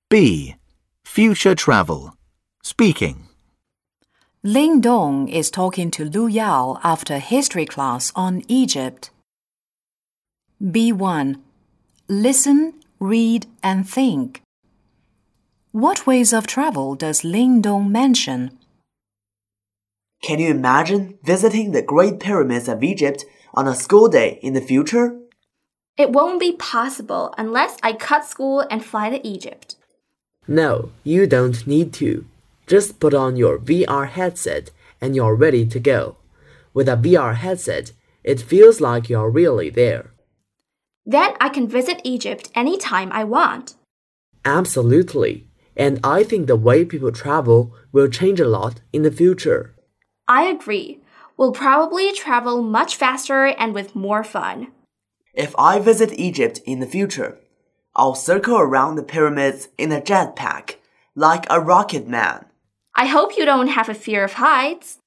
B. Future travel. Speaking. Ling Dong is talking to Lu Yao after history class on Egypt. B1. Listen, read, and think. What ways of travel does Ling Dong mention? Can you imagine visiting the Great Pyramids of Egypt on a school day in the future? It won't be possible unless I cut school and fly to Egypt. No, you don't need to. Just put on your VR headset and you're ready to go. With a VR headset, it feels like you're really there. Then I can visit Egypt anytime I want. Absolutely. And I think the way people travel will change a lot in the future. I agree. We'll probably travel much faster and with more fun. If I visit Egypt in the future, I'll circle around the pyramids in a jetpack, like a rocket man. I hope you don't have a fear of heights.